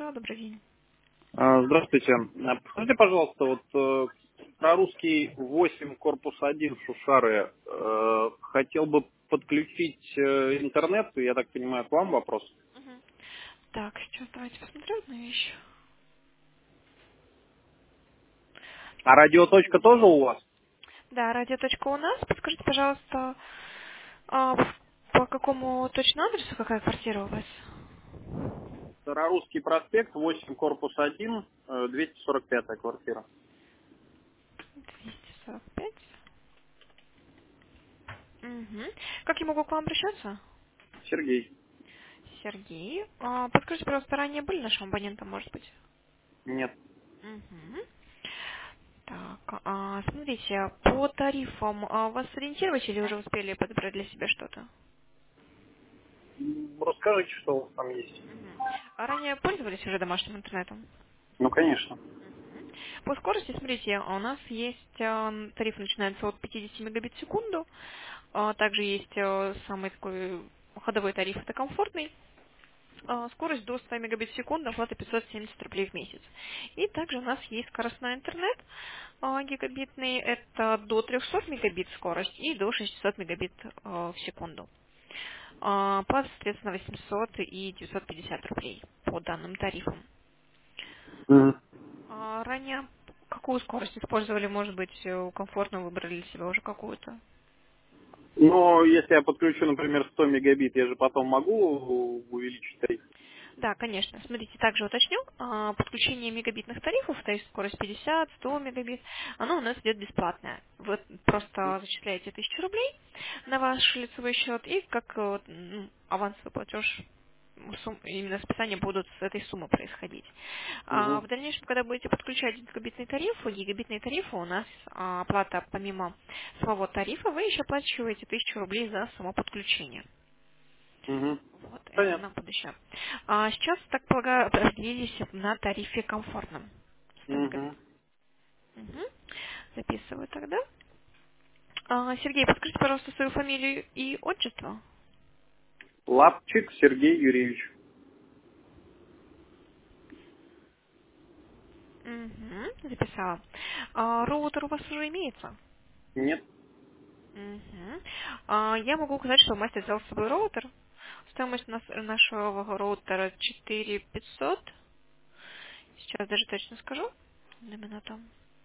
Добро, добрый день. Здравствуйте. Подскажите, пожалуйста, про русский 8 корпус 1 Шушары хотел бы подключить интернет, я так понимаю, к вам вопрос. Мгм. Так, сейчас давайте посмотрю одну вещь. А радиоточка тоже у вас? Да, радиоточка у нас. Подскажите, пожалуйста, по какому точно адресу, какая квартира у вас? Старорусский проспект, 8 корпус 1, 245 квартира. 245. Угу. Как я могу к вам обращаться? Сергей. Сергей. Подскажите, пожалуйста, ранее были нашим абонентом, может быть? Нет. Угу. Так, смотрите, по тарифам вас сориентировать или уже успели подобрать для себя что-то? Расскажите, что у вас там есть. Мгм. А ранее пользовались уже домашним интернетом? Ну, конечно. Мгм. По скорости, смотрите, у нас есть тариф начинается от 50 мегабит в секунду, также есть самый такой ходовой тариф, это комфортный, скорость до 100 мегабит в секунду, оплата 570 рублей в месяц. И также у нас есть скоростной интернет гигабитный, это до 300 мегабит скорость и до 600 мегабит в секунду. Оплата, соответственно, 800 и 950 рублей по данным тарифам. Мгм. Ранее какую скорость использовали, может быть, комфортно выбрали для себя уже какую-то? Но если я подключу, например, 100 мегабит, я же потом могу увеличить тариф? Да, конечно. Смотрите, также уточню. Подключение мегабитных тарифов, то есть скорость 50, 100 мегабит, оно у нас идет бесплатное. Вы просто зачисляете 1000 рублей на ваш лицевой счет и как авансовый платеж именно списания будут с этой суммы происходить. Мгм. В дальнейшем, когда будете подключать гигабитные тарифы у нас оплата помимо самого тарифа, вы еще оплачиваете 1000 рублей за само подключение. Мгм. Вот, это Понятно. на будущее. Сейчас, так полагаю, определились на тарифе комфортном. 100 мегабит. Мгм. Мгм. Записываю тогда. Сергей, подскажите, пожалуйста, свою фамилию и отчество. Лапчик Сергей Юрьевич. Угу, записала. Роутер у вас уже имеется? Нет. Угу. Я могу указать, что мастер взял с собой роутер. Стоимость нашего роутера 4500. Сейчас даже точно скажу. На минуту.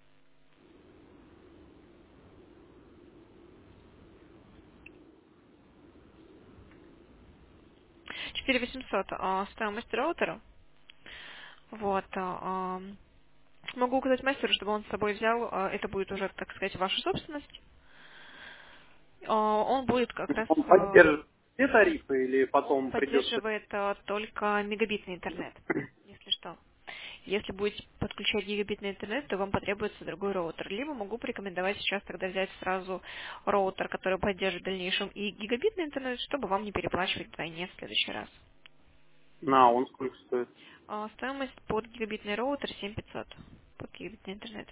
4800 стоимость роутера. Вот. Могу указать мастеру, чтобы он с собой взял. Это будет уже, так сказать, ваша собственность. Он будет как раз... Он поддержит все тарифы или Он потом придется... поддерживает только мегабитный интернет, если что. Если будете подключать гигабитный интернет, то вам потребуется другой роутер. Либо могу порекомендовать сейчас тогда взять сразу роутер, который поддержит в дальнейшем и гигабитный интернет, чтобы вам не переплачивать вдвойне в следующий раз. На, он сколько стоит? Стоимость под гигабитный роутер 7500. Под гигабитный интернет.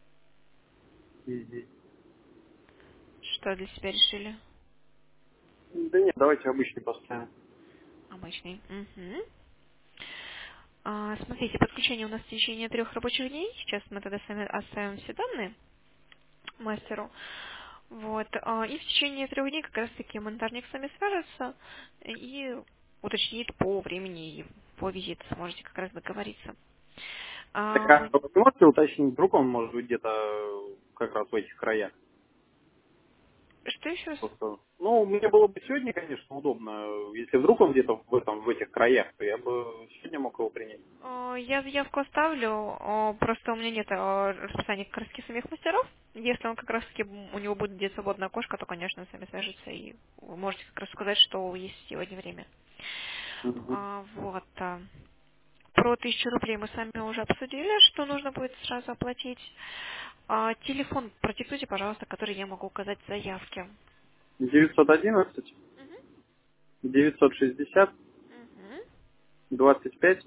Мгм. Что для себя решили? Да нет, давайте обычный поставим. Обычный. Мгм. Смотрите, подключение у нас в течение 3 рабочих дней. Сейчас мы тогда с вами оставим все данные мастеру. Вот. И в течение 3 дней как раз таки монтажник с вами свяжется и уточнит по времени и по визиту. Сможете как раз договориться. Так, А, а вы можете уточнить, вдруг он может быть где-то как раз в этих краях? что еще раз? Просто, ну, мне было бы сегодня, конечно, удобно. Если вдруг он где-то в этих краях, то я бы сегодня мог его принять. Я заявку оставлю, просто у меня нет расписания как раз таки самих мастеров. Если он как раз таки, у него будет где-то свободное окошко, то, конечно, он с вами свяжется, и вы можете как раз сказать, что есть сегодня время. Мгм. Вот. Про 1000 рублей мы с вами уже обсудили, что нужно будет сразу оплатить. Телефон продиктуйте, пожалуйста, который я могу указать в заявке. 911 Мгм. 960 Мгм. 25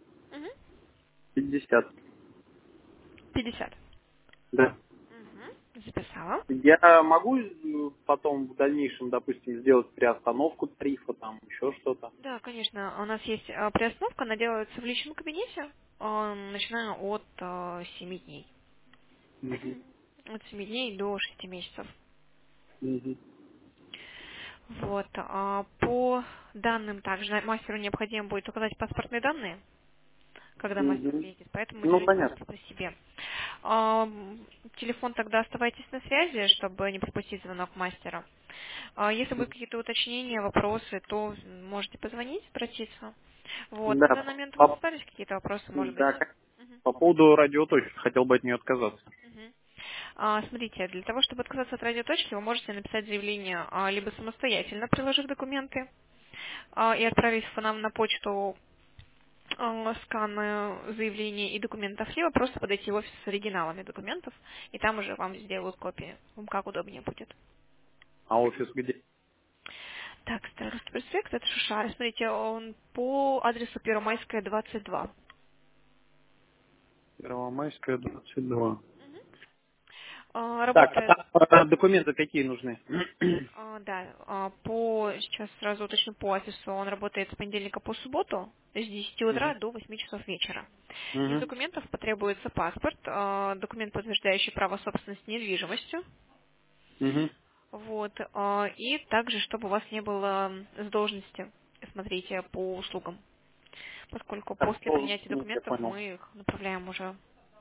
Мгм. 50. 50. Да. Мгм. Записала. Я могу потом в дальнейшем, допустим, сделать приостановку тарифа, там еще что-то? Да, конечно. У нас есть приостановка, она делается в личном кабинете, начиная от 7 дней. Мгм. От 7 дней до 6 месяцев. Мгм. Вот. По данным также мастеру необходимо будет указать паспортные данные, когда мастер Мгм. приедет, поэтому Ну, делайте понятно. паспорт при себе. Телефон тогда оставайтесь на связи, чтобы не пропустить звонок мастера. Если будут какие-то уточнения, вопросы, то можете позвонить, обратиться. Вот. На Да, данный момент у вас по, остались какие-то вопросы, может быть? да, Мгм. по поводу радиоточки, хотел бы от нее отказаться. Мгм. Смотрите, для того, чтобы отказаться от радиоточки, вы можете написать заявление либо самостоятельно, приложив документы, и отправить нам на почту скан заявления и документов, либо просто подойти в офис с оригиналами документов, и там уже вам сделают копии, вам как удобнее будет. А офис где? Так, Старорусский проспект, это Шушара. Смотрите, он по адресу Первомайская, 22. Первомайская, 22. Так, а Работает, там документы какие нужны? да, сейчас сразу уточню по офису, он работает с понедельника по субботу с 10 утра Мгм. до 8 часов вечера. Из Мгм. документов потребуется паспорт, документ, подтверждающий право собственности недвижимостью, Мгм. вот, и также, чтобы у вас не было задолженности, смотрите, по услугам, поскольку Так, после тоже, принятия я документов понял. мы их направляем уже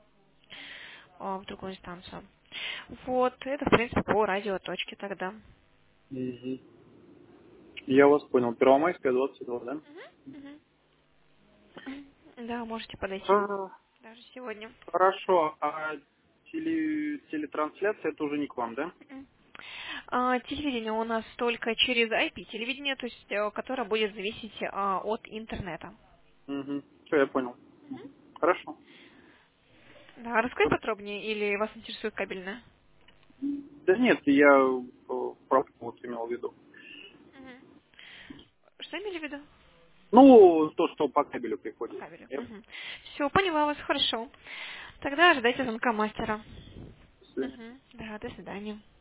в другую инстанцию. Вот, это, в принципе, по радиоточке тогда. Мгм. Я вас понял. Первомайская, 22, да? Мгм. Да, можете подойти А, даже сегодня. Хорошо. А телетрансляция это уже не к вам, да? Мгм. Телевидение у нас только через IP-телевидение, то есть, которое будет зависеть от интернета. Угу. Все, я понял. Мгм. Хорошо. Да, расскажи подробнее, или вас интересует кабельное? Да нет, я правду вот имел в виду. Мгм. Что имели в виду? Ну, то, что по кабелю По приходит. кабелю. Все, поняла вас, хорошо. Тогда ожидайте звонка мастера. Я- Мгм. Да, до свидания.